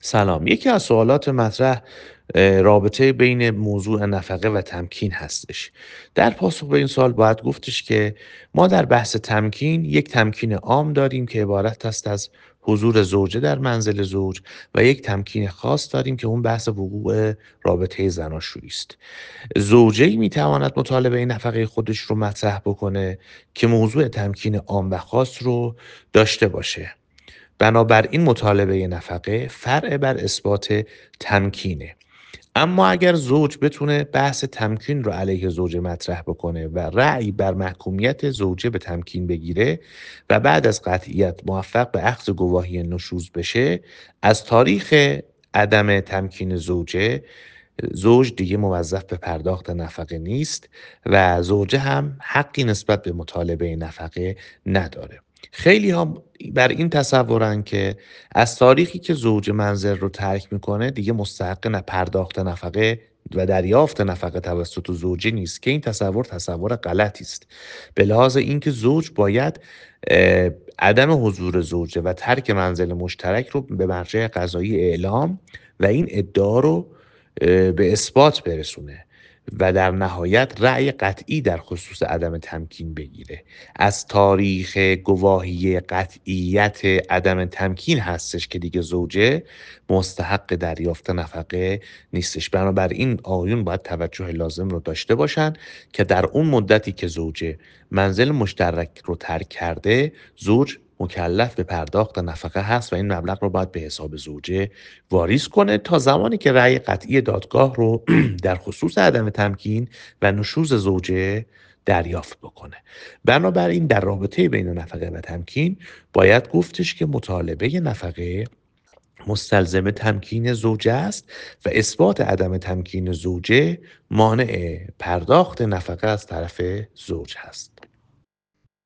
سلام. یکی از سوالات مطرح رابطه بین موضوع نفقه و تمکین هستش. در پاسخ به این سوال باید گفتش که ما در بحث تمکین یک تمکین عام داریم که عبارت است از حضور زوجه در منزل زوج و یک تمکین خاص داریم که اون بحث وقوع رابطه زناشویی است. زوجه‌ای میتواند مطالبه نفقه خودش رو مطرح بکنه که موضوع تمکین عام و خاص رو داشته باشه. بنابراین مطالبه نفقه فرع بر اثبات تمکینه. اما اگر زوج بتونه بحث تمکین رو علیه زوجه مطرح بکنه و رأی بر محکومیت زوجه به تمکین بگیره و بعد از قطعیت موفق به اخذ گواهی نشوز بشه، از تاریخ عدم تمکین زوج دیگه موظف به پرداخت نفقه نیست و زوجه هم حقی نسبت به مطالبه نفقه نداره. خیلی ها بر این تصورن که از تاریخی که زوج منزل رو ترک میکنه دیگه مستحق پرداخت نفقه و دریافت نفقه توسط زوجه نیست که این تصور غلطی است. به لحاظ اینکه زوج باید عدم حضور زوجه و ترک منزل مشترک رو به مرجع قضایی اعلام و این ادعا رو به اثبات برسونه و در نهایت رأی قطعی در خصوص عدم تمکین بگیره. از تاریخ گواهی قطعیت عدم تمکین هستش که دیگه زوجه مستحق دریافت نفقه نیستش. بنابراین آقایون باید توجه لازم رو داشته باشن که در اون مدتی که زوجه منزل مشترک رو ترک کرده، زوج مکلف به پرداخت نفقه هست و این مبلغ رو باید به حساب زوجه واریز کنه تا زمانی که رأی قطعی دادگاه رو در خصوص عدم تمکین و نشوز زوجه دریافت بکنه. بنابراین در رابطه بین نفقه و تمکین باید گفتش که مطالبه نفقه مستلزم تمکین زوجه است و اثبات عدم تمکین زوجه مانع پرداخت نفقه از طرف زوج هست.